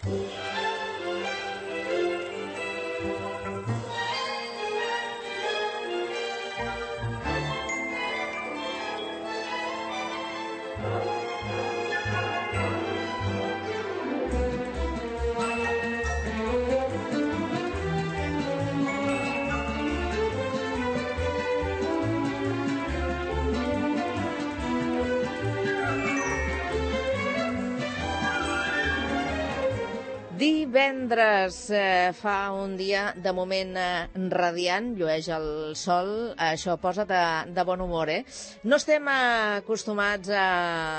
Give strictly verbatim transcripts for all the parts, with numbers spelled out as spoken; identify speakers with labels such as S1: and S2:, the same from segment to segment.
S1: Divendres eh, fa un dia de moment eh, radiant, llueix el sol, això posa de, de bon humor, eh? No estem acostumats a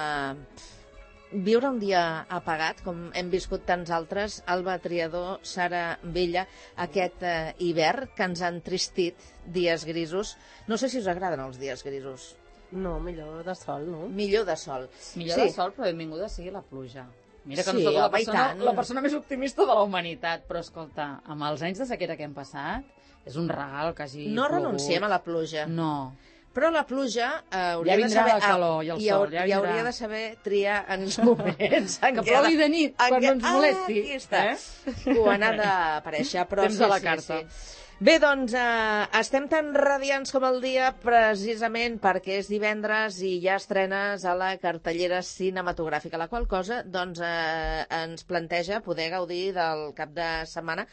S1: viure un dia apagat, com hem viscut tants altres. Alba Triadó, Sara Vella, aquest eh, hivern que ens ha entristit, dies grisos. No sé si us agraden els dies grisos.
S2: No, millor de sol, no?
S1: Millor de sol.
S3: Millor
S1: sí.
S3: de sol, però benvinguda sigui la pluja. Mira que
S1: Sí,
S3: no soc la
S1: home, i
S3: persona,
S1: tant.
S3: la persona més optimista de la humanitat, però escolta, amb els anys de sequera que hem passat, és un regal que hagi
S1: No
S3: plogut.
S1: renunciem a la pluja.
S3: No.
S1: Però la pluja eh, hauria
S3: Ja vindrà
S1: de saber...
S3: el calor i el
S1: i
S3: sol,
S1: haur-
S3: ja
S1: I
S3: vindrà.
S1: hauria de saber triar en els moments. en
S3: Que
S1: què
S3: plovi
S1: ha
S3: de nit,
S1: en
S3: quan
S1: què-
S3: no ens molesti.
S1: Ah, aquí està.
S3: Eh?
S1: Quan ha d'aparèixer. Però
S3: Temps
S1: sí,
S3: a la
S1: sí,
S3: carta.
S1: Sí. Bé, doncs, eh, estem tan radiants com el dia precisament perquè és divendres i hi ha estrenes a la cartellera cinematogràfica, la qual cosa doncs, eh, ens planteja poder gaudir del cap de setmana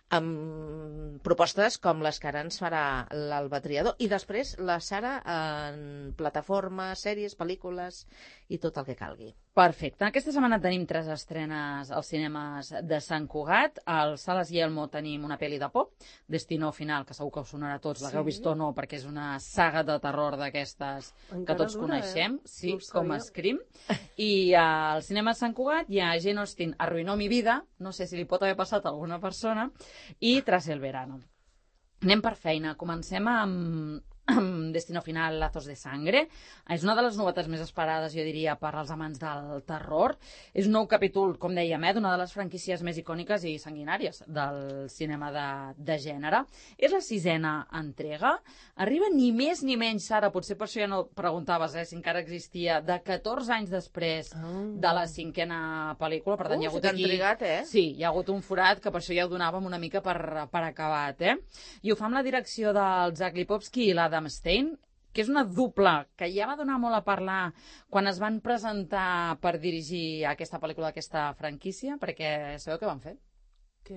S1: amb propostes com les que ara ens farà l'Alba Triadó. I després la Sara en plataformes, sèries, pel·lícules i tot el que calgui.
S3: Perfecte. Aquesta setmana tenim tres estrenes als cinemes de Sant Cugat. Al Sales Yelmo tenim una pel·li de por, Destino Final, que segur que us sonarà a tots,
S2: Sí.
S3: l'hagueu vist o no, perquè és una saga de terror d'aquestes que
S2: Encara
S3: tots
S2: dura,
S3: coneixem,
S2: eh?
S3: sí,
S2: No ho
S3: com a
S2: sabia.
S3: Scream. I al cinema de Sant Cugat hi ha Jane Austen, Arruinó mi vida, no sé si li pot haver passat a alguna persona, i Tras el verano. Anem per feina. Comencem amb, amb Destino Final, Lazos de Sangre. És una de les novetats més esperades, jo diria, per als amants del terror. És un nou capítol, com dèiem, eh, d'una de les franquícies més icòniques i sanguinàries del cinema de, de gènere. És la sisena entrega. Arriba ni més ni menys, Sara, potser per això ja no preguntaves eh, si encara existia, de catorze anys després de la cinquena pel·lícula. Per tant,
S1: Uh,
S3: hi ha hagut
S1: si t'han
S3: aquí...
S1: trigat, eh?
S3: Sí, hi ha hagut un forat que per això ja ho donàvem una mica per, per acabat, eh? I ho fa amb la direcció del Zach Lipovsky i l'Adam Stein, que és una dupla que ja va donar molt a parlar quan es van presentar per dirigir aquesta pel·lícula, aquesta franquícia, perquè sabeu què van fer?
S2: Què?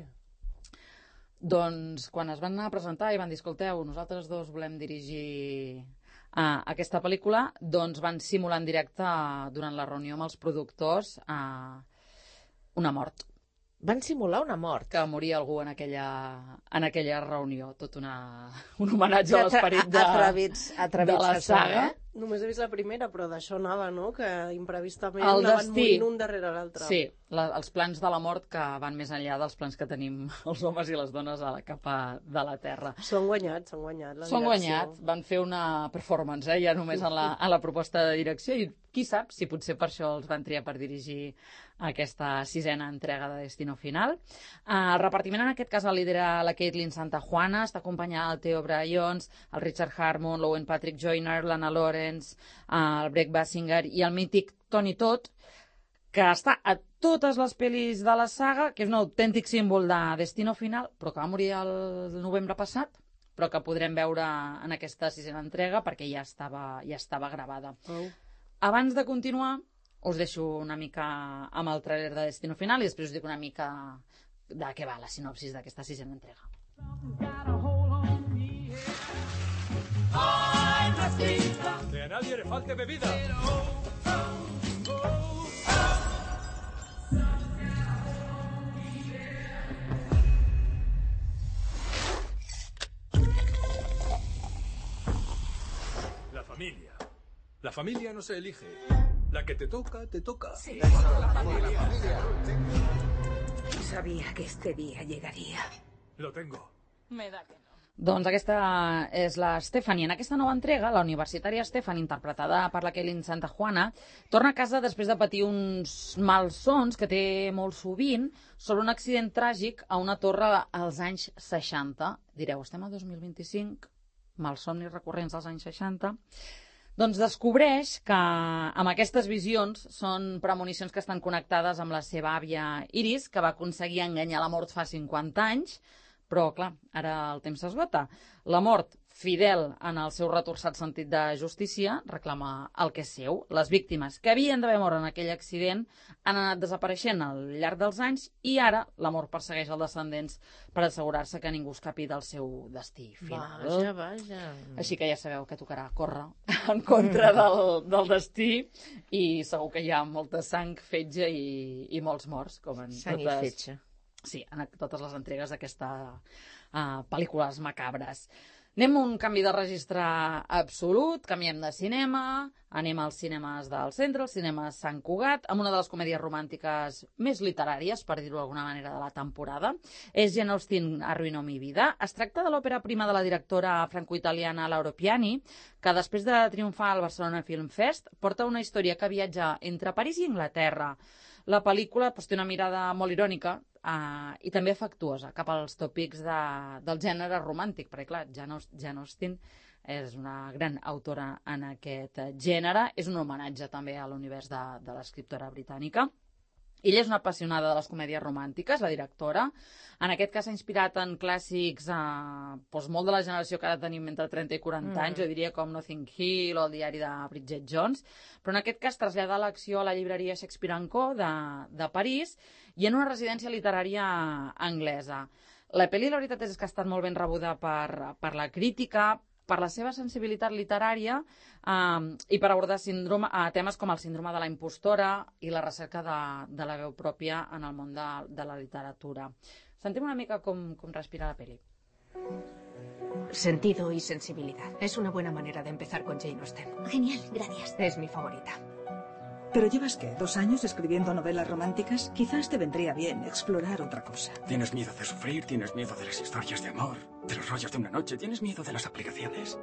S3: Doncs quan es van anar a presentar i van dir, escolteu, nosaltres dos volem dirigir uh, aquesta pel·lícula, doncs van simular en directe uh, durant la reunió amb els productors uh, una mort.
S1: Van simular una mort.
S3: Que moria algú en aquella, en aquella reunió. Tot una, un homenatge a
S1: Que atra-
S3: l'esperit de,
S1: atrevits, atrevits
S3: de la
S1: que són,
S3: saga.
S1: eh?
S2: Només he vist la primera, però d'això anava, no? Que imprevistament
S3: El
S2: anaven
S3: destí.
S2: morint un darrere l'altre.
S3: Sí, la, els plans de la mort que van més enllà dels plans que tenim els homes i les dones a la capa de la Terra.
S2: Són guanyats, s'han guanyat la
S3: Són
S2: direcció.
S3: guanyats, van fer una performance, eh, ja només en la, en la proposta de direcció, i qui sap si potser per això els van triar per dirigir aquesta sisena entrega de Destino Final. Uh, el repartiment en aquest cas el lidera la Caitlin Santajuana, està acompanyada del Theo Bryons, el Richard Harmon, l'Owen Patrick Joyner, l'Anna Lawrence, uh, el Brett Basinger i el mític Tony Todd, que està a totes les pel·lis de la saga, que és un autèntic símbol de Destino Final, però que va morir el novembre passat, però que podrem veure en aquesta sisena entrega perquè ja estava, ja estava gravada.
S2: Oh.
S3: Abans de continuar, us deixo una mica amb el trailer de Destino Final i després us dic una mica de què va la sinopsis d'aquesta sisena entrega.
S4: Que a nadie le falte bebida. La familia. La familia no se elige. La que te toca, te toca. Sí.
S5: Sabía que este día llegaría.
S4: Lo tengo.
S3: Me da que no. Doncs aquesta és la Stephanie. En aquesta nova entrega, la universitària Stephanie, interpretada per la Caitlin Santajuana, torna a casa després de patir uns malsons que té molt sovint sobre un accident tràgic a una torre als anys seixanta. Direu, estem a dos mil vint-i-cinc, malsomnis recurrents als anys seixanta. Doncs descobreix que amb aquestes visions són premonicions que estan connectades amb la seva àvia Iris, que va aconseguir enganyar la mort fa cinquanta anys, però, clar, ara el temps s'esgota. La mort, fidel en el seu retorçat sentit de justícia, reclama el que és seu. Les víctimes que havien d'haver mort en aquell accident han anat desapareixent al llarg dels anys i ara la mort persegueix els descendents per assegurar-se que ningú escapi del seu destí final.
S1: Vaja, vaja.
S3: Així que ja sabeu que tocarà córrer en contra del, del destí i segur que hi ha molta sang, fetge i, i molts morts. Com en
S1: Sang
S3: totes...
S1: i fetge.
S3: Sí, en totes les entregues d'aquestes uh, pel·lícules macabres. Anem a un canvi de registre absolut, canviem de cinema, anem als cinemes del centre, al cinema Sant Cugat, amb una de les comèdies romàntiques més literàries, per dir-ho d'alguna manera, de la temporada. És Jane Austen, Arruinó mi vida. Es tracta de l'òpera prima de la directora franco-italiana Laura Piani, que després de triomfar al Barcelona Film Fest porta una història que viatja entre París i Anglaterra. La pel·lícula doncs, té una mirada molt irònica uh, i també afectuosa cap als tòpics de, del gènere romàntic, perquè clar, Jane, Jane Austen és una gran autora en aquest gènere, és un homenatge també a l'univers de, de l'escriptora britànica. Ella és una apassionada de les comèdies romàntiques, la directora. En aquest cas s'ha inspirat en clàssics eh, doncs molt de la generació que ara tenim entre trenta i quaranta mm. anys, jo diria com Notting Hill o el diari de Bridget Jones, però en aquest cas trasllada l'acció a la llibreria Shakespeare and Co. de, de París i en una residència literària anglesa. La pel·li, la veritat és que ha estat molt ben rebuda per, per la crítica, per la seva sensibilitat literària eh, i per abordar síndrome, eh, temes com el síndrome de la impostora i la recerca de, de la veu pròpia en el món de, de la literatura. Sentim una mica com, com respira la peli.
S5: Sentido y sensibilidad. Es una buena manera de empezar con Jane Austen.
S6: Genial, gracias.
S5: Es mi favorita.
S7: ¿Pero llevas qué? ¿Dos años escribiendo novelas románticas? Quizás te vendría bien explorar otra cosa.
S8: Tienes miedo de sufrir, tienes miedo de las historias de amor, de los rollos de una noche, tienes miedo de las aplicaciones.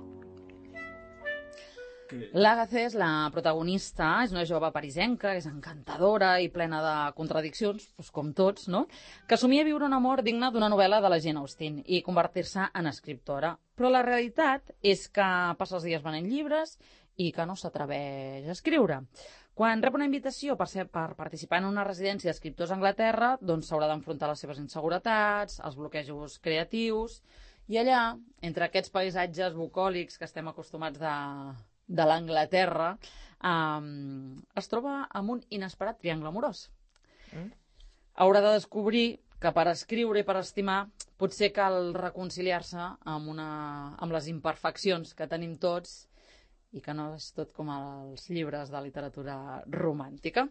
S3: L'Àgata és la protagonista, és una jove parisenca, és encantadora i plena de contradiccions, doncs com tots, no? Que somia viure un amor digne d'una novel·la de la Jane Austen i convertir-se en escriptora. Però la realitat és que passa els dies venent llibres i que no s'atreveix a escriure. Quan rep una invitació per, ser, per participar en una residència d'escriptors a Anglaterra, doncs s'haurà d'enfrontar les seves inseguretats, els bloquejos creatius, i allà, entre aquests paisatges bucòlics que estem acostumats de, de l'Anglaterra, eh, es troba amb un inesperat triangle amorós. Mm. Haurà de descobrir que per escriure i per estimar potser cal reconciliar-se amb, una, amb les imperfeccions que tenim tots i que no és tot com els llibres de literatura romàntica.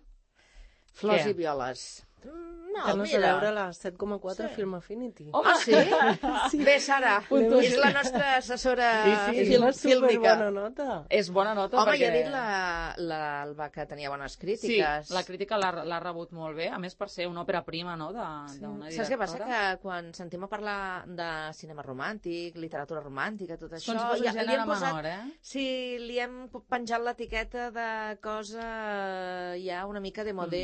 S1: Flors
S3: Què?
S1: i violes. No,
S2: que no sé
S1: mira.
S2: veure la set coma quatre sí. Film Affinity.
S1: Home, sí? sí. Bé, Sara, és la nostra assessora
S3: Sí, sí,
S1: fil
S2: és
S1: fílmica.
S2: bona nota.
S3: És bona nota
S1: Home,
S3: perquè...
S1: ja ha dit l'Alba que tenia bones crítiques.
S3: Sí, la crítica l'ha rebut molt bé, a més per ser una òpera prima, no?, d'una
S1: Sí.
S3: directora.
S1: Saps què passa? Que quan sentim a parlar de cinema romàntic, literatura romàntica, tot això...
S3: Doncs posa
S1: ja,
S3: un
S1: li
S3: gènere
S1: hem posat,
S3: menor, eh?
S1: Sí, li hem penjat l'etiqueta de cosa ja una mica de modé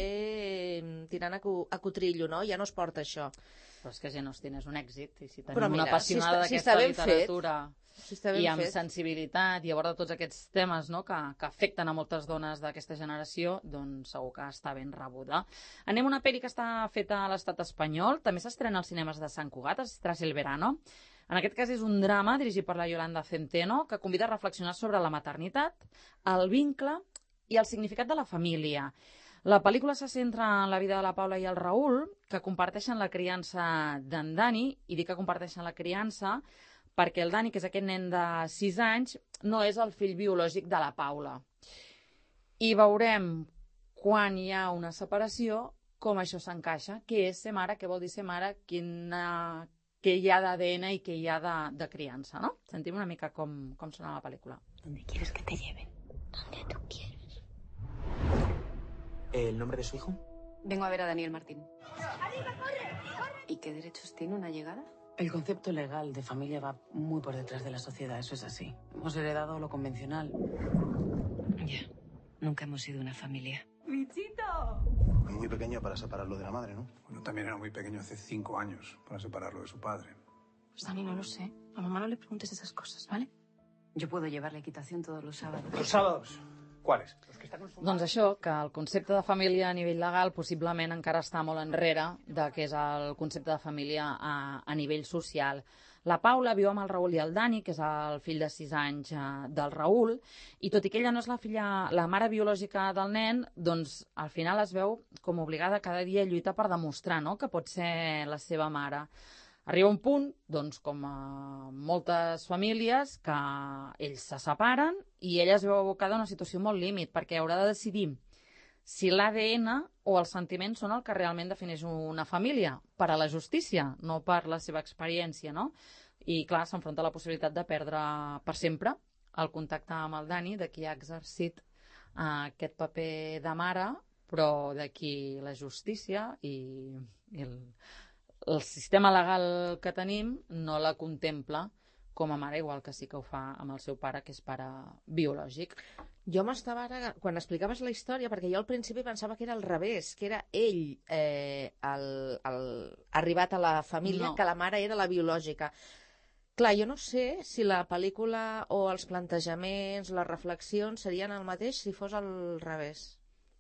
S1: mm. tirant a, cu a cotrillo, no? Ja no es porta això.
S3: Però és que Jane Austen és un èxit, i si tenim
S1: Però mira,
S3: una apassionada
S1: si està- si
S3: d'aquesta
S1: està ben
S3: literatura
S1: Si està ben
S3: i amb
S1: fet.
S3: sensibilitat i aborda tots aquests temes, no?, que, que afecten a moltes dones d'aquesta generació, doncs segur que està ben rebuda. Anem a una pel·li que està feta a l'estat espanyol, també s'estrena als cinemes de Sant Cugat, es Tras el verano. En aquest cas és un drama dirigit per la Yolanda Centeno que convida a reflexionar sobre la maternitat, el vincle i el significat de la família. La pel·lícula se centra en la vida de la Paula i el Raül, que comparteixen la criança d'en Dani, i dic que comparteixen la criança perquè el Dani, que és aquest nen de sis anys, no és el fill biològic de la Paula. I veurem, quan hi ha una separació, com això s'encaixa, què és ser mare, què vol dir ser mare, quina... què hi ha d'A D N i què hi ha de, de criança, no? Sentim una mica com, com sona la pel·lícula.
S6: ¿Dónde quieres que te lleven? Donde tú quieres.
S9: ¿El nombre de su hijo?
S10: Vengo a ver a Daniel Martín. ¿Y qué derechos tiene una llegada?
S11: El concepto legal de familia va muy por detrás de la sociedad, eso es así. Hemos heredado lo convencional.
S10: Ya, nunca hemos sido una familia.
S6: ¡Bichito!
S9: Muy pequeño para separarlo de la madre, ¿no?
S12: Bueno, también era muy pequeño hace cinco años para separarlo de su padre.
S11: Pues Dani, no lo sé. A mamá no le preguntes esas cosas, ¿vale?
S10: Yo puedo llevar la equitación todos los sábados.
S12: ¿Los sábados? ¿Cuáles? Los que están consumados.
S3: Doncs això, que el concepte de família a nivell legal possiblement encara està molt enrere de què és el concepte de família a, a nivell social. La Paula viu amb el Raül i el Dani, que és el fill de sis anys eh, del Raül, i tot i que ella no és la filla, la mare biològica del nen, doncs al final es veu com obligada cada dia a lluitar per demostrar, no?, que pot ser la seva mare. Arriba un punt, doncs, com a moltes famílies, que ells se separen i ella es veu abocada a una situació molt límit, perquè haurà de decidir si l'A D N o els sentiments són el que realment defineix una família, per a la justícia, no per la seva experiència, no? I, clar, s'enfronta a la possibilitat de perdre per sempre el contacte amb el Dani, de qui ha exercit uh, aquest paper de mare, però de qui la justícia i, i el, el sistema legal que tenim no la contempla com a mare, igual que sí que ho fa amb el seu pare, que és pare biològic.
S1: Jo m'estava ara, quan explicaves la història, perquè jo al principi pensava que era al revés, que era ell eh, el, el, arribat a la família,
S3: No.
S1: que la mare era la biològica. Clar, jo no sé si la pel·lícula o els plantejaments, les reflexions serien el mateix si fos al revés.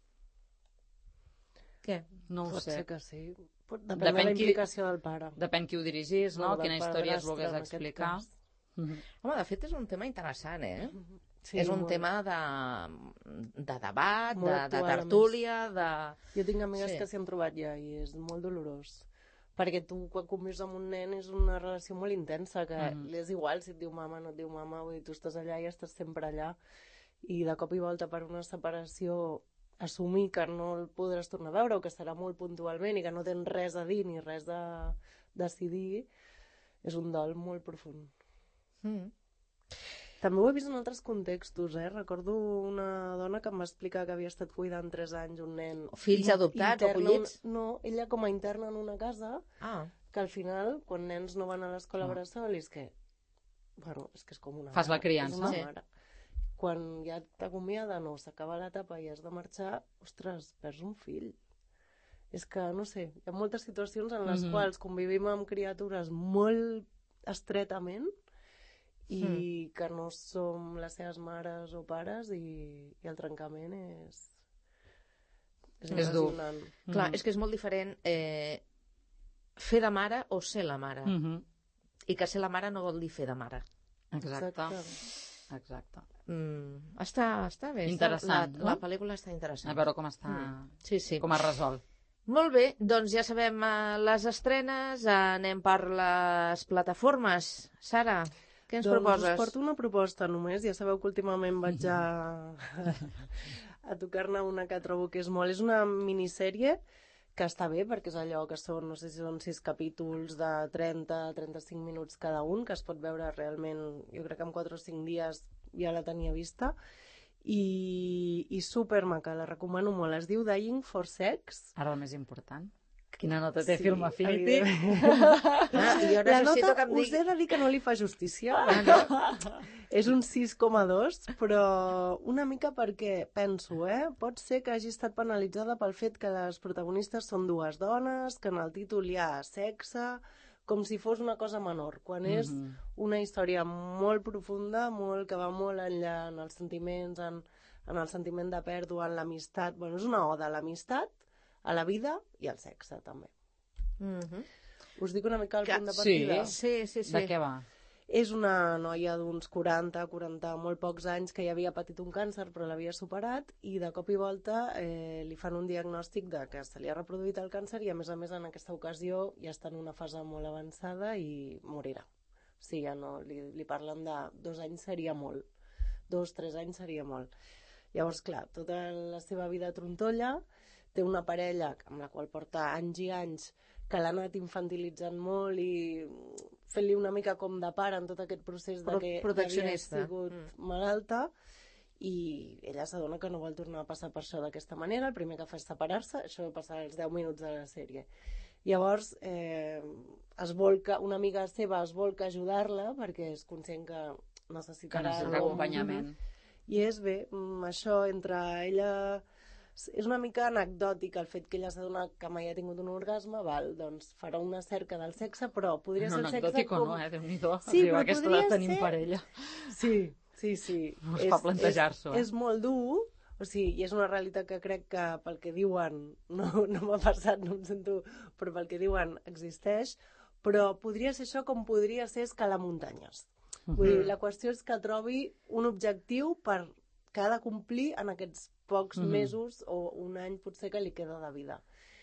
S1: Què?
S3: No ho
S2: Pot
S3: sé.
S2: ser que sí. Pot, depèn, depèn de la implicació del pare.
S3: Depèn qui ho dirigís, no?
S2: No,
S3: Quina
S2: del
S3: història es
S2: padrastre,
S3: volgués
S2: en aquest
S3: explicar.
S2: cas.
S3: Mhm.
S1: Home, de fet és un tema interessant, eh?
S2: Sí,
S1: és un
S2: molt.
S1: tema de, de debat,
S2: Molt
S1: de, de
S2: actual, a
S1: tertúlia, de...
S2: Jo tinc amigues
S1: Sí.
S2: que s'hi han trobat ja i és molt dolorós. Perquè tu, quan convius amb un nen, és una relació molt intensa, que
S3: Mhm.
S2: li és igual si et diu mama, no et diu mama, vull dir, tu estàs allà i estàs sempre allà. I de cop i volta per una separació assumir que no el podràs tornar a veure o que serà molt puntualment i que no tens res a dir ni res a decidir, és un dol molt profund.
S1: Mm.
S2: També ho he vist en altres contextos, eh? Recordo una dona que em va explicar que havia estat cuidant tres anys un nen...
S1: Fills adoptats o
S2: interna,
S1: acollits?
S2: No, ella com a interna en una casa,
S1: Ah.
S2: que al final, quan nens no van a l'escola
S3: Ah.
S2: bressol, és que... Bueno, és que és com una
S3: Fas la
S2: mare,
S3: criança.
S2: És una
S1: Sí.
S2: mare. Quan ja t'acomiada, no, s'acaba l'etapa i has de marxar, ostres, perds un fill. És que, no sé, hi ha moltes situacions en les
S3: Mhm.
S2: quals convivim amb criatures molt estretament i que no som les seves mares o pares i, i el trencament és és,
S3: És dur.
S2: impressionant.
S1: Clar,
S3: Mhm.
S1: és que és molt diferent eh, fer de mare o ser la mare.
S3: Mhm.
S1: I que ser la mare no vol dir fer de mare.
S3: Exacte.
S2: Exacte.
S3: Exacte.
S1: Mm, està, està bé.
S3: Interessant,
S1: està,
S3: no?
S1: la, la pel·lícula està interessant.
S3: A veure com està...
S1: Mm. Sí, sí.
S3: Com es resol.
S1: Molt bé, doncs ja sabem eh, les estrenes, eh, anem per les plataformes. Sara, què ens
S2: doncs
S1: proposes?
S2: us porto una proposta només. Ja sabeu que últimament vaig a, a tocar-ne una que trobo que és molt... És una minissèrie que està bé, perquè és allò que són, no sé si són sis capítols de trenta a trenta-cinc minuts cada un, que es pot veure realment, jo crec que en quatre o cinc dies ja la tenia vista, i, i supermaca, la recomano molt. Es diu Dying for Sex.
S3: Ara el més important. Quina nota té
S2: Sí,
S3: Film Affinity?
S1: Ah, jo
S2: La
S1: necessito
S2: nota
S1: que em
S2: us
S1: digui...
S2: he de dir que no li fa justícia.
S1: Ah, no?
S2: És un sis coma dos, però una mica perquè, penso, eh? Pot ser que hagi estat penalitzada pel fet que les protagonistes són dues dones, que en el títol hi ha sexe, com si fos una cosa menor, quan és
S3: Mhm.
S2: una història molt profunda, molt que va molt enllà en els sentiments, en, en el sentiment de pèrdua, en l'amistat. Bueno, és una oda a l'amistat, a la vida i al sexe, també.
S1: Mhm.
S2: Us dic una mica el
S1: Que-
S2: punt de
S3: sí.
S2: partida?
S1: Sí, sí, sí.
S3: De què va?
S2: És una noia d'uns quaranta, quaranta, molt pocs anys, que ja havia patit un càncer però l'havia superat i de cop i volta eh, li fan un diagnòstic de que se li ha reproduït el càncer i a més a més en aquesta ocasió ja està en una fase molt avançada i morirà. O sigui, ja no, li, li parlen de dos anys seria molt, dos, tres anys seria molt. Llavors, clar, tota la seva vida trontolla, té una parella amb la qual porta anys i anys que l'ha anat infantilitzant molt i fent-li una mica com de pare en tot aquest procés de
S1: Pro-
S2: que
S1: proteccionista.
S2: havia sigut
S1: Mm.
S2: malalta i ella s'adona que no vol tornar a passar per això d'aquesta manera, el primer que fa és separar-se, això va passar als deu minuts de la sèrie. Llavors, eh, es volca, una amiga seva es volca a ajudar-la perquè és conscient que
S3: Que
S2: necessitarà
S3: necessita
S2: algú.
S3: acompanyament.
S2: I és bé, mm, això entre ella és una mica anecdòtic el fet que ella s'ha donat que mai ha tingut un orgasme, val, doncs farà una cerca del sexe, però podria
S3: no,
S2: ser el sexe
S3: anecdòtic
S2: com...
S3: o no, eh? Déu-n'hi-do,
S2: sí,
S3: arribar a aquesta edat tenim
S2: ser...
S3: parella.
S2: Sí, sí, sí.
S3: No es fa plantejar-s'ho,
S2: és,
S3: eh?
S2: És molt dur, o sigui, i és una realitat que crec que pel que diuen, no, no m'ha passat, no em sento, però pel que diuen existeix, però podria ser això com podria ser escalar muntanyes. Uh-huh. Vull dir, la qüestió és que trobi un objectiu per que ha de complir en aquests pocs uh-huh. mesos o un any potser que li queda de vida.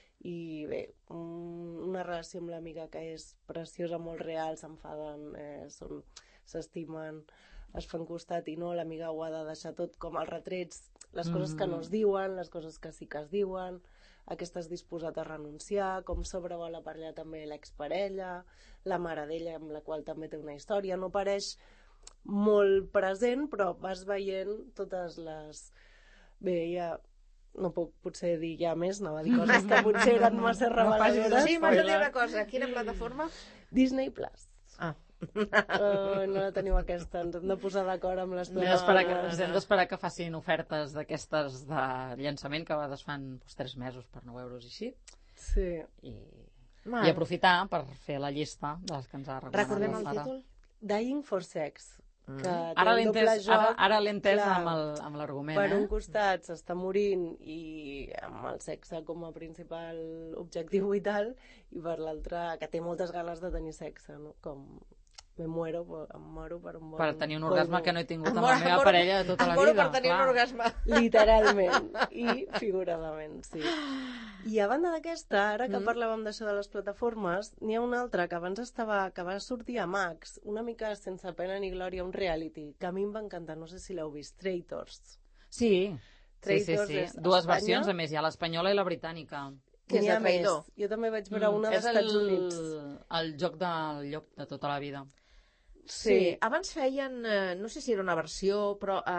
S2: I bé, un, una relació amb l'amiga que és preciosa, molt real, s'enfaden, eh, són, s'estimen, es fan costat i no, l'amiga ho ha de deixar tot com els retrets, les uh-huh. coses que no es diuen, les coses que sí que es diuen, a què estàs disposat a renunciar, com sobrevola per allà també l'exparella, la mare d'ella amb la qual també té una història, no pareix molt present, però vas veient totes les... Bé, ja no puc potser dir ja més, anava a dir coses que potser eren massa reveladores.
S1: Sí, m'has de dir una cosa, quina plataforma?
S2: Disney Plus.
S1: Ah.
S2: Uh, no la teniu aquesta, ens hem de posar d'acord amb les
S3: plataformes. Ens hem d'esperar que facin ofertes d'aquestes de llançament que a vegades fan doncs, tres mesos per nou euros i així.
S2: Sí.
S3: I, i aprofitar per fer la llista de les que ens ha recomanat.
S1: Recordem el títol?
S2: Dying for Sex. Que
S3: mm. Ara l'he entès, ara, ara l'he entès amb, el, amb l'argument.
S2: Per
S3: eh?
S2: un costat s'està morint i amb el sexe com a principal objectiu vital, i per l'altre que té moltes ganes de tenir sexe, no? Com me muero, em moro per un bon...
S3: Per tenir un orgasme
S2: polvo.
S3: Que no he tingut amb la meva moro, parella de tota la vida.
S1: Em moro per tenir clar. Un orgasme.
S2: Literalment i figuradament, sí. I a banda d'aquesta, ara que mm. parlàvem d'això de les plataformes, n'hi ha una altra que abans estava, que va sortir a Max, una mica sense pena ni glòria, un reality, que a mi em va encantar, no sé si l'heu vist, Traitors.
S3: Sí,
S2: Traitors
S3: sí, sí, sí. Dues Espanya. Versions, a més, hi ha l'espanyola i la britànica.
S2: Que és de Traïdor. Jo també vaig veure una mm, dels Estats
S3: el,
S2: Units.
S3: El joc del llop de tota la vida.
S1: Sí, sí. Abans feien, eh, no sé si era una versió, però a,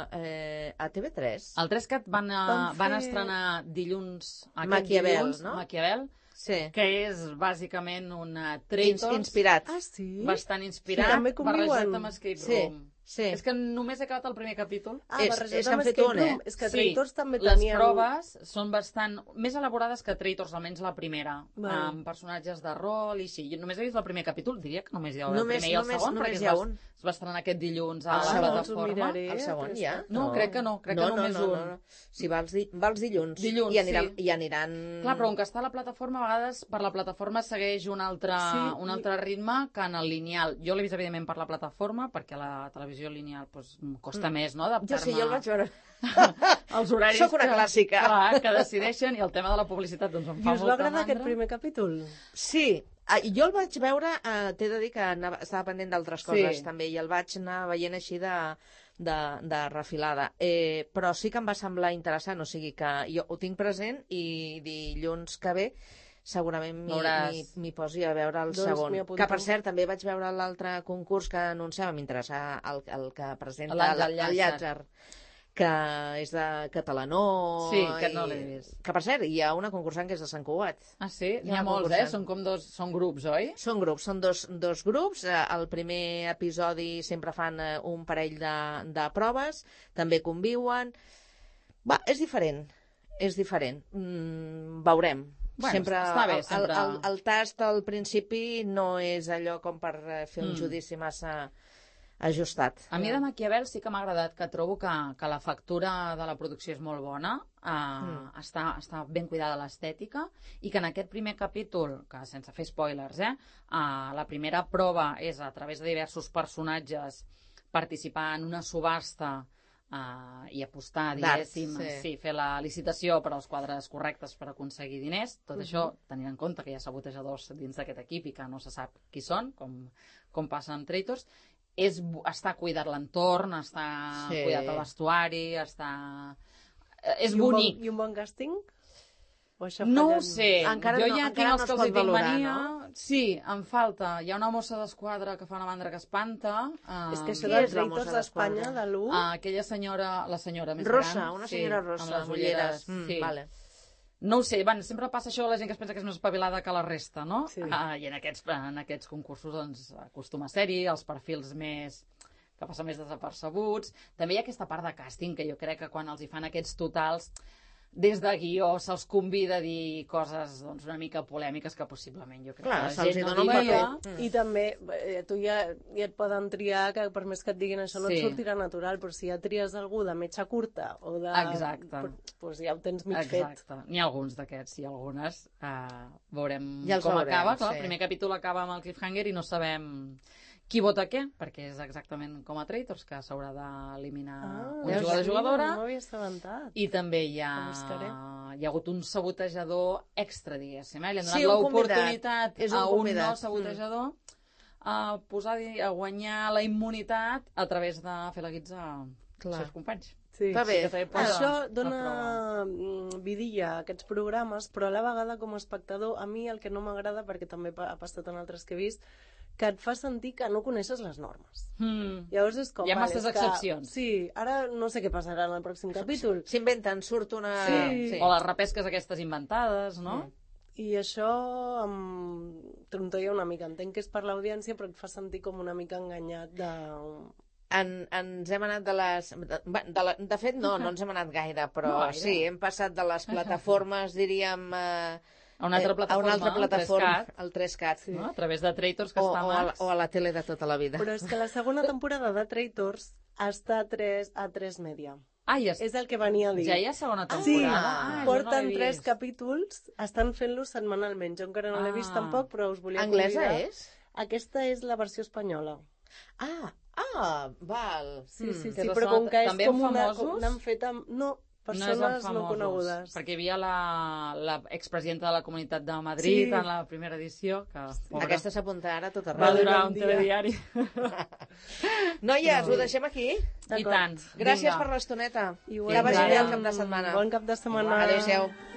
S1: eh, a T V tres.
S3: El tres cat van, a, van, fer... van estrenar dilluns...
S1: Maquiavel,
S3: dilluns,
S1: no?
S3: Maquiavel,
S1: sí.
S3: Que és bàsicament una Traitors...
S1: Inspirat.
S2: Ah, sí?
S3: Bastant inspirat,
S2: sí, també
S3: barrejat amb Escape
S1: sí.
S3: Room.
S1: Sí.
S3: És que només he acabat el primer capítol.
S2: Ah,
S1: és, és que han fet un, eh?
S2: És que
S3: sí,
S2: Traitors també
S3: les
S2: tenien...
S3: proves són bastant més elaborades que Traitors, almenys la primera,
S2: vale.
S3: Amb personatges de rol i sí. Jo només he vist el primer capítol, diria que només hi ha el
S1: només,
S3: primer i el
S1: només,
S3: segon,
S1: només
S3: perquè
S1: hi ha
S3: es,
S1: un.
S3: va, es va estrenar aquest dilluns a
S1: el
S3: la
S1: segon,
S3: plataforma.
S1: El segon ja?
S3: No, no, crec que no, crec
S1: no,
S3: que només
S1: no, no,
S3: un.
S1: No, no. Si va els, di va els dilluns,
S3: dilluns
S1: i, aniran,
S3: sí.
S1: i aniran...
S3: Clar, però on que està a la plataforma, a vegades per la plataforma segueix un altre, sí, un altre ritme que en el lineal. Jo l'he vist, evidentment, per la plataforma, perquè a la televisió lineal pues, costa mm. més, no?, adaptar-me...
S1: Jo sí, jo el vaig veure.
S3: Els horaris
S1: Soc una
S3: que,
S1: clàssica.
S3: Clar, que decideixen, i el tema de la publicitat doncs, em fa molta mandra.
S2: I us va agradar aquest primer capítol?
S1: Sí, jo el vaig veure, eh, t'he de dir que anava, estava pendent d'altres coses sí. també, i el vaig anar veient així de, de, de refilada. Eh, però sí que em va semblar interessant, o sigui que jo ho tinc present i dilluns que ve segurament m'hi posi a veure el doncs segon. Que, per cert, també vaig veure l'altre concurs que anunciava, m'interessa el, el que presenta el, el, el Llàtzer, que és de Catalanó.
S3: Sí, que
S1: i...
S3: no l'he vist.
S1: Que, per cert, hi ha una concursant que és de Sant Cugat.
S3: Ah, sí? N'hi ha, ha molts, eh? Són com dos... Són grups, oi?
S1: Són grups, són dos, dos grups. El primer episodi sempre fan un parell de, de proves, també conviuen. Va, és diferent, és diferent. Mm, veurem.
S3: Bueno,
S1: sempre,
S3: està bé, sempre...
S1: El, el, el tast al principi no és allò com per fer un
S3: mm.
S1: judici massa ajustat.
S3: A mi de Maquiavel sí que m'ha agradat, que trobo que, que la factura de la producció és molt bona, eh, mm. està, està ben cuidada l'estètica, i que en aquest primer capítol, que sense fer spoilers, eh, eh, la primera prova és a través de diversos personatges participar en una subhasta Uh, i apostar, diguéssim, sí. Sí, fer la licitació per als quadres correctes per aconseguir diners, tot uh-huh. això tenint en compte que hi ha sabotejadors dins d'aquest equip i que no se sap qui són, com, com passa amb Traitors, és, està cuidat l'entorn, està sí. cuidat el vestuari, està... és
S2: I
S3: bonic.
S2: Bon, I un bon càsting?
S3: No ho sé,
S1: encara
S3: jo
S1: no,
S3: ja
S1: encara
S3: tinc
S1: no
S3: els que els hi tinc
S1: valorar,
S3: mania.
S1: No?
S3: Sí, em falta. Hi ha una mossa d'esquadra que fa una mandra que espanta.
S2: Uh, és que això dels Traitors d'Espanya, de l'u...
S3: Uh, aquella senyora, la senyora més
S1: Rosa,
S3: gran.
S1: una senyora
S3: sí,
S1: rosa,
S3: amb les
S1: ulleres.
S3: Mm,
S1: sí. Vale.
S3: No ho sé, bueno, sempre passa això a la gent que es pensa que és més espavilada que la resta, no?
S2: Sí.
S3: Uh, I en aquests, en aquests concursos doncs, acostuma a ser-hi, els perfils més que passen més desapercebuts. També hi ha aquesta part de càsting, que jo crec que quan els hi fan aquests totals des de guió se'ls convida a dir coses doncs, una mica polèmiques que possiblement jo crec
S1: Clar,
S3: que la
S1: se'ls
S3: gent no
S1: dona un
S3: diria.
S1: paper.
S2: I també, eh, tu ja, ja et poden triar, que per més que et diguin això no et
S3: Sí.
S2: sortirà natural, però si ja tries algú de metxa curta o de...
S3: Exacte.
S2: Doncs ja ho tens mig
S3: Exacte.
S2: fet.
S3: N'hi ha alguns d'aquests i algunes. Uh, veurem
S1: Ja els
S3: com
S1: veurem,
S3: acaba. Clar,
S1: sí.
S3: el primer capítol acaba amb el cliffhanger i no sabem qui vota què, perquè és exactament com a Traitors, que s'haurà d'eliminar
S2: Ah,
S3: un jugador o jugadora.
S2: No m'havia assabentat.
S3: I també hi ha,
S2: Ho buscaré.
S3: hi ha hagut un sabotejador extra, diguéssim. Eh? Li han donat
S1: Sí, un
S3: l'oportunitat
S1: convidat. És un
S3: a un
S1: convidat.
S3: no sabotejador a, posar, a guanyar la immunitat a través de fer la guitza als
S1: Clar.
S3: seus companys.
S2: Sí.
S1: Està bé.
S3: Sí, que també posa
S2: Això
S3: la
S2: dona
S3: prova.
S2: mm, vidilla a aquests programes, però a la vegada, com a espectador, a mi el que no m'agrada, perquè també pa- ha passat en altres que he vist, que et fa sentir que no coneixes les normes.
S3: Mm.
S2: Llavors és com...
S3: Hi ha
S2: vale,
S3: masses
S2: és que-
S3: excepcions.
S2: Sí, ara no sé què passarà en el pròxim capítol.
S1: S'inventen, surt una...
S2: Sí.
S3: O les repesques aquestes inventades, no?
S1: Mm.
S2: I això em trontolla una mica. Entenc que és per l'audiència, però et fa sentir com una mica enganyat de...
S1: En, ens hem anat de les... De, de, la, de fet, no, no ens hem anat gaire, però
S3: No gaire.
S1: sí, hem passat de les plataformes, diríem... Eh,
S3: A una altra
S1: eh,
S3: plataforma,
S1: a una altra
S3: el
S1: plataforma,
S3: tres cat.
S1: el tres cat. Sí.
S3: No? A través de Traitors, que
S1: O,
S3: està
S1: o,
S3: a
S1: a,
S3: Max.
S1: o a la tele de tota la vida.
S2: Però és que la segona temporada de Traitors està a tres, a tres Media.
S3: Ah, ja,
S2: És el que venia a dir.
S3: ja hi ha segona
S2: Sí,
S3: temporada. Ah,
S2: porten
S3: jo no l'he
S2: tres
S3: vist.
S2: capítols, estan fent-los setmanalment. Jo encara no l'he vist
S3: Ah.
S2: tampoc, però us volia
S1: Anglesa
S2: convidar.
S1: és?
S2: Aquesta és la versió espanyola.
S1: Ah, ah, val.
S2: Sí, sí,
S3: Que
S2: sí,
S3: és
S2: però
S3: la
S2: com que és
S3: també
S2: com
S3: amb
S2: una...
S3: famosos?
S2: Com n'han fet amb... No,
S3: No és
S2: persones
S3: amb
S2: no,
S3: famosos,
S2: conegudes.
S3: perquè hi havia la, la expresidenta de la Comunitat de Madrid
S2: Sí.
S3: en la primera edició, que pobra,
S1: Aquesta s'apunta ara a tot
S3: va
S1: arreu.
S3: durar un
S2: dia.
S3: telediari.
S1: Noies, ho deixem aquí?
S3: I tant.
S1: Gràcies
S3: Vinga.
S1: per l'estoneta.
S2: I
S1: Que vagi bé el cap de setmana.
S2: Bon cap de setmana.
S1: Adéu-siau.